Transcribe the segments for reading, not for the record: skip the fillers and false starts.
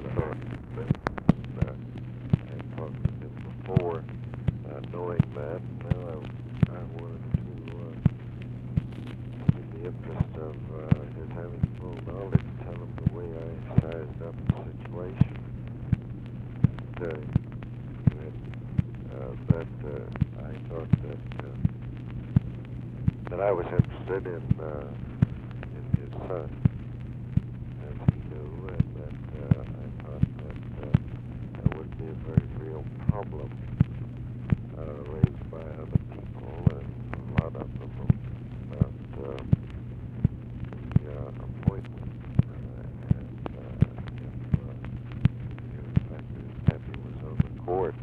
thought that I had talked with him before, knowing that. Now I wanted to, in the interest of his having full knowledge, tell him the way I sized up the situation. I thought that I was interested in his son, as he knew, and that I thought that there would be a very real problem raised by other people, and a lot of them about the appointment, and if Pepe was on the court,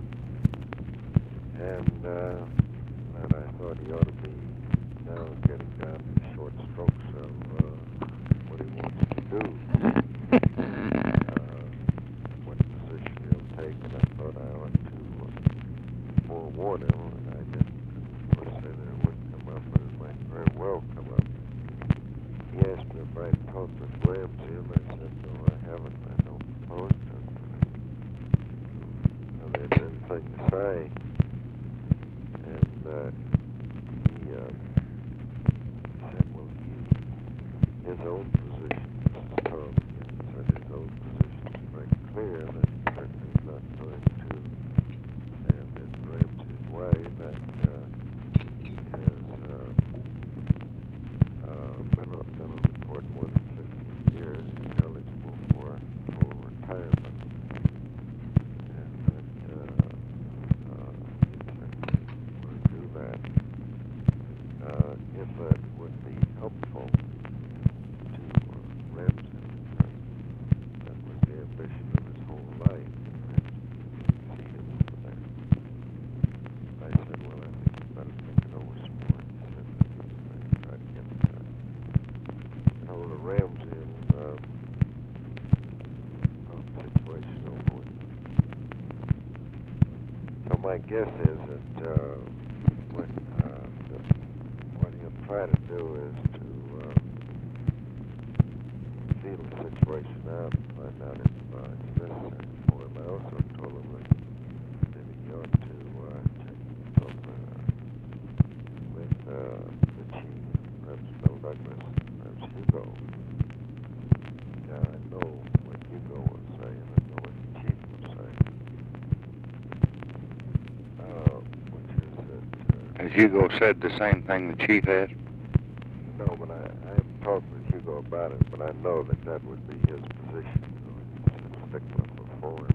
and that I thought he ought to be now getting down to the short strokes of what he wants to do, what position he'll take, and I thought I ought to forewarn him, and I didn't, of course, say that it wouldn't come up, but it might very well come up. He asked me if I'd talked with Ramsey, and I said, no, I haven't. I don't propose to. Now, there's anything to say. And he said, well, his own position, Mrs. Tom said his own position is very clear that he certainly is not going to stand in Ramsey's way, that he has been on the court more than 15 years, he's eligible for full retirement, and that he certainly would do that. If that would be helpful to Ramsey, that was the ambition of his whole life, and see him over there. I said, well, I think you better think it over some more. He said that he was going to try to get hold of Ramsey and talk the situation over with. So my guess is that what he'll try to do is to feel the situation out and find out if it's necessary for him. I also told him that maybe he ought to check himself with the chief, perhaps Bill Douglas, perhaps Hugo. I know what Hugo would say, and I know what the chief would say. Which is that... Has Hugo said the same thing the chief has? No, but I haven't talked with Hugo about it, but I know that that would be his position. He's a stickler for forward.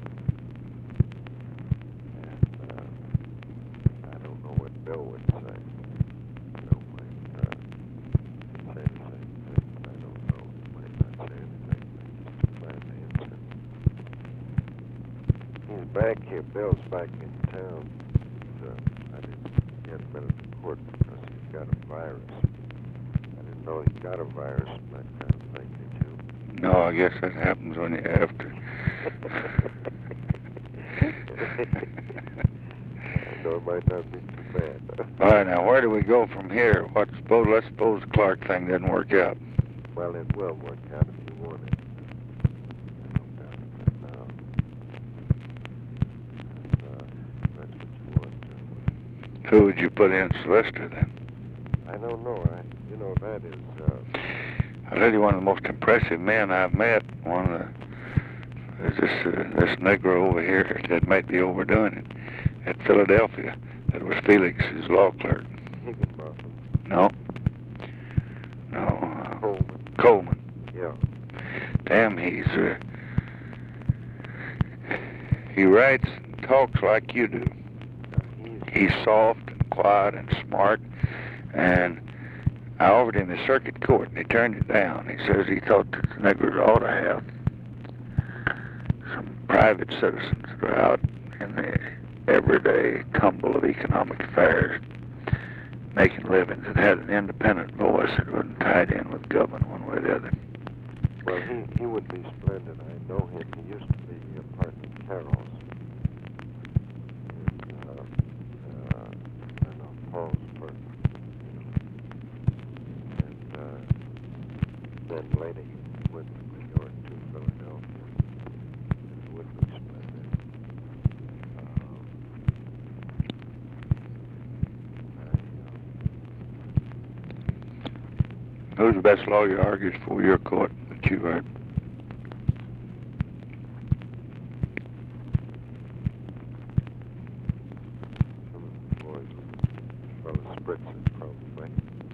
And I don't know what Bill would say. Bill might say the same thing, but I don't know. He might not say anything. Just a flat answer. He's back here. Bill's back in town. I didn't get him into the court because he's got a virus. I didn't know he got a virus and that kind of thing, did you? No, I guess that happens when you have to. I know it might not be too bad. All right, now where do we go from here? Let's suppose the Clark thing didn't work out. Well, it will work out if you want it. I don't doubt it now. That's what you want to. Who would you put in solicitor then? I don't know. That is... I'll tell you, one of the most impressive men I've met, is this Negro over here that might be overdoing it, at Philadelphia. That was Felix, his law clerk. Higginbotham. No. Coleman. Yeah. Damn, he writes and talks like you do. He's soft and quiet and smart, and I offered him the circuit court, and he turned it down. He says he thought that the Negroes ought to have some private citizens that are out in the everyday tumble of economic affairs, making livings, and had an independent voice that wasn't tied in with government one way or the other. Well, he would be splendid. I know him. He used to be a partner of Carroll's. I know Paul's partner. And then later he went to New York to Philadelphia. absolutely splendid. Who's the best lawyer argues for your court that you've heard? Some of the boys, fellow Spritzes probably.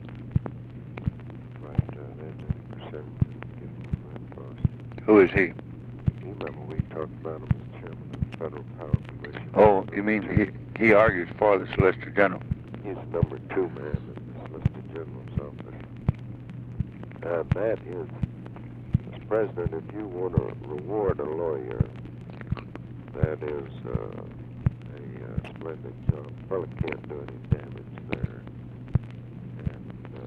But they're doing percentage and giving them that post. Who is he? You remember we talked about him as chairman of the Federal Power Commission? Oh, you mean he argues for the Solicitor General? He's number 2 man in the Solicitor General's office. And that is, Mr. President, if you want to reward a lawyer, that is a splendid job. Fella can't do any damage there. And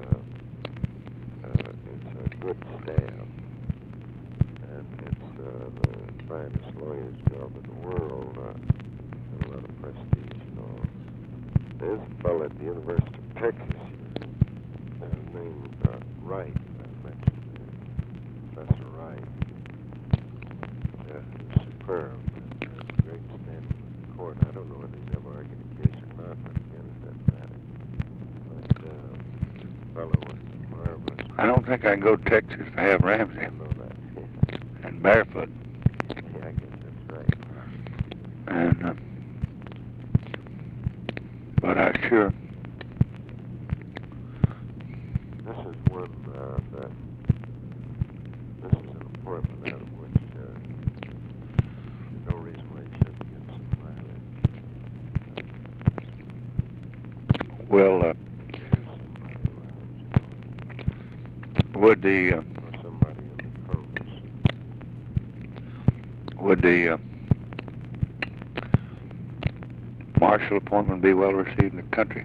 it's a good staff. And it's the finest lawyer's job in the world. A lot of prestige and all. There's a fellow at the University of Texas named Wright. I mentioned Professor Wright. Who's superb. Great standing in the court. I don't know whether he's ever argued a case or not, but again, it doesn't matter. But the fellow was marvelous. I don't think I can go to Texas if I have Ramsey. I know that. And barefoot. Yeah, I guess that's right. And, but I sure. This is one that this is an appointment out of which there's no reason why you shouldn't get some mileage. Well, would the Or somebody in the Congress. would the Marshall appointment be well received in the country?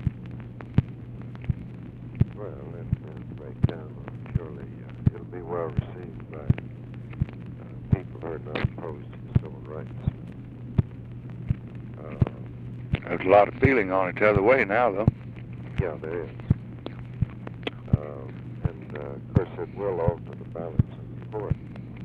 Well, let's break down. Surely it'll be well received by people who are not opposed to civil rights. There's a lot of feeling on it the other way now, though. Yeah, there is. And of course, it will alter the balance of the court.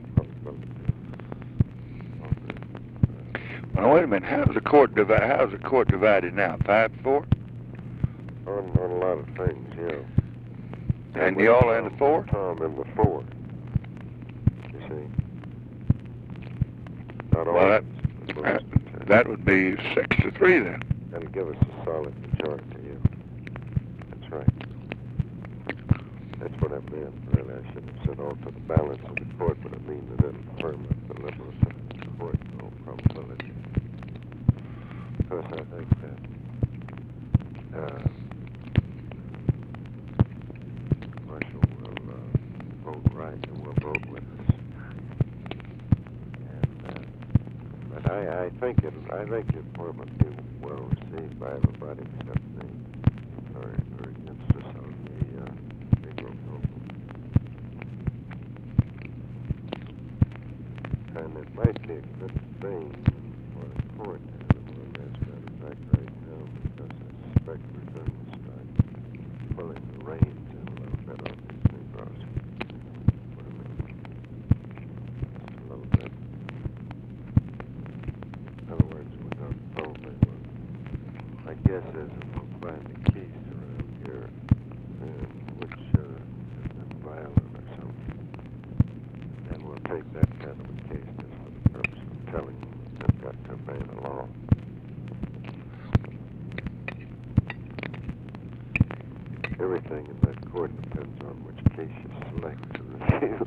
Well, wait a minute. How's the court divided now? 5-4? On a lot of things, yeah. And y'all in the 4? Tom in the 4. You see. Not all. Well, that would be 6-3 then. That'll give us a solid majority, yeah. That's right. That's what I meant, really. I should have said alter the balance of the court, but I mean that it'll firm up the liberal side of the court in all probability. Because I think that Marshall will vote right and will vote with us. And, but I think the appointment will be well received by everybody except the or against us on the Negro program. And it might be a good thing for the court to have one as a matter of fact right now, because I suspect we're going to start pulling the reins in a little bit on these Negroes. What I mean, just a little bit. In other words, we're going to probably, I guess, as we'll find the keys around here, which have been violent or something. And we'll take that kind of a case just for the purpose of telling them that they've got to obey the law. Everything in that court depends on which case you select to review.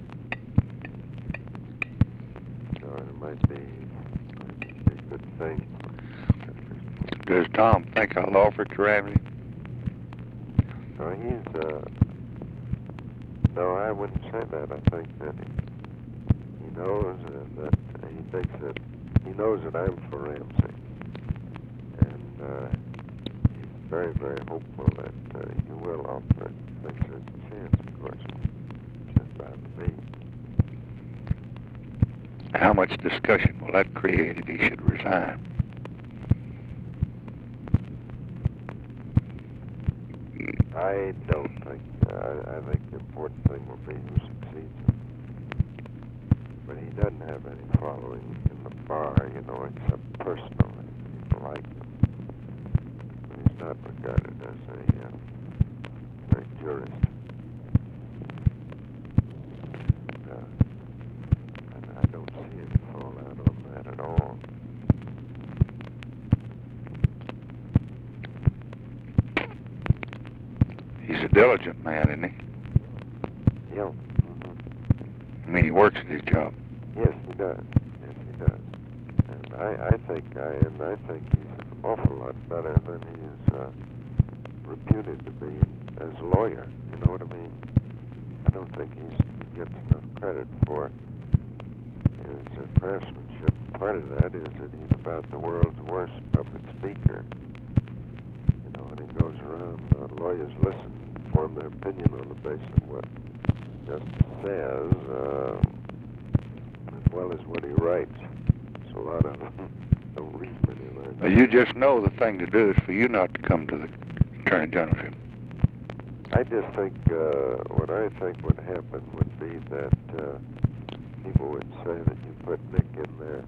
So it might be a good thing. Does Tom think I'll offer it to Ramsey? No, I wouldn't say that. I think that he knows that he thinks that he knows that I'm for Ramsey. And he's very, very hopeful that you will offer it. Thinks there's a chance, of course. Just by the beat. How much discussion will that create if he should resign? I don't think. I think the important thing will be who succeeds him. But he doesn't have any following in the bar, you know, except personally. People like him. But he's not regarded as a great jurist. And I don't see any fallout on that at all. He's a diligent man, isn't he? Yeah. I mean, he works at his job. Yes, he does. Yes, he does. And I think he's an awful lot better than he is reputed to be as a lawyer. You know what I mean? I don't think he gets enough credit for his craftsmanship. Part of that is that he's about the world's worst public speaker. You know, and he goes around, lawyers listen, form their opinion on the basis of what justice says, as well as what he writes. So a lot of them don't read many learn. Well, you just know the thing to do is for you not to come to the Attorney Generalship. I just think, what I think would happen would be that people would say that you put Nick in there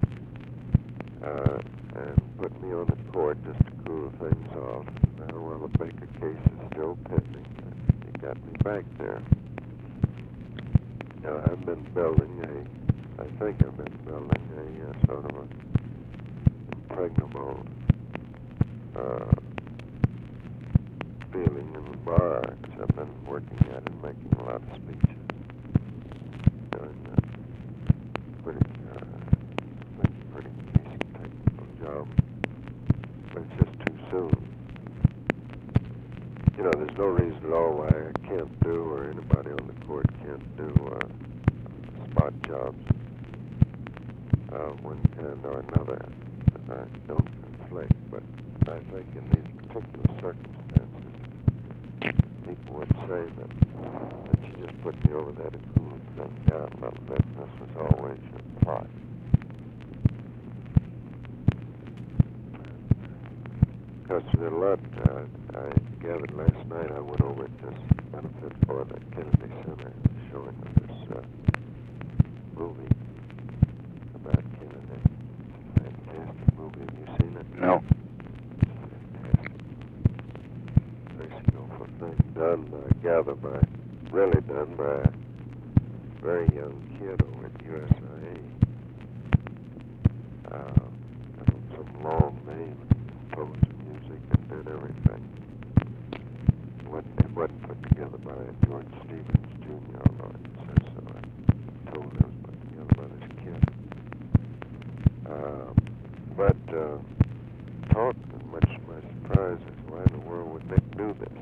and put me on the court just to cool things off. Now, well, the Baker case is still pending. You got me back there. Now, I've been building a sort of a impregnable feeling in the bar, because I've been working at it, making a lot of speeches, doing a pretty decent technical job, but it's just too soon. You know, there's no reason at all why I can't do, or anybody on the court can't do spot jobs, one kind or another. I don't conflict, but I think in these particular circumstances, people would say that you just put me over there to cool things down a little bit. This was always your plot. Because there's a lot I gathered last night. I went over to this benefit for the Kennedy Center, showing this movie about Kennedy. It's a fantastic movie. Have you seen it? No. Done, really done by a very young kid over at USIA. Some long name, composed music, and did everything. It wasn't put together by George Stevens Jr., although it says so. I told it was put together by this kid. But taught, and much to my surprise, is why in the world would Nick do this?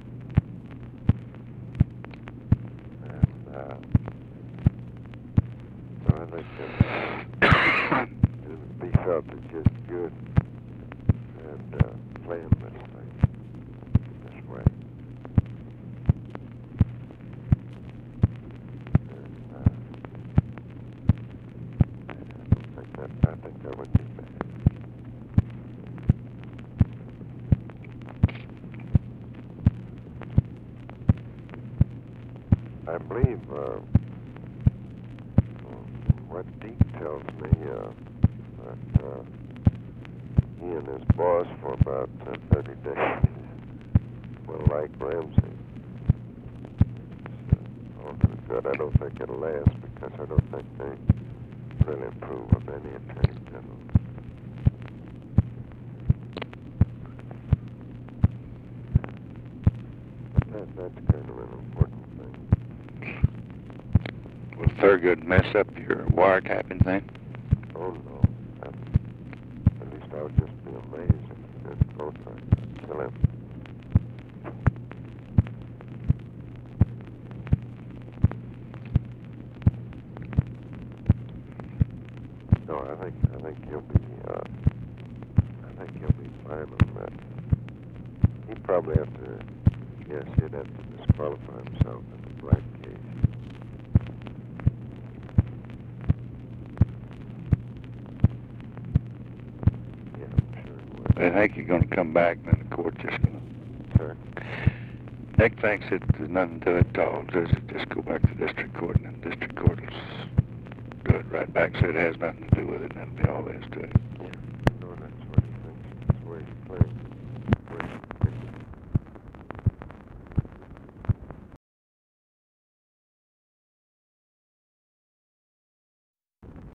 So I think that it would be felt as just good and playing this thing this way. And I think that would be bad. I believe what Deke tells me that he and his boss for about 30 days will like Ramsey. It's all good. I don't think it'll last because I don't think they really approve of any attorney general. But that's kind of an important thing. Will Thurgood mess up your wiretapping thing? Oh, no. At least I would just be amazed if he did both things. Kill him. No, I think he'll be fine on that. He'd probably have to, yes, he'd have to disqualify himself in the Black case. Yeah, I'm sure he would. They think you're going to come back, and then the court just going to... Sir? Nick thinks that there's nothing to it at all. Just go back to district court, and then district court will do it right back, so it has nothing to do with it, and that'll be all there is to it. Yeah, no, that's what he thinks. That's the way he's playing.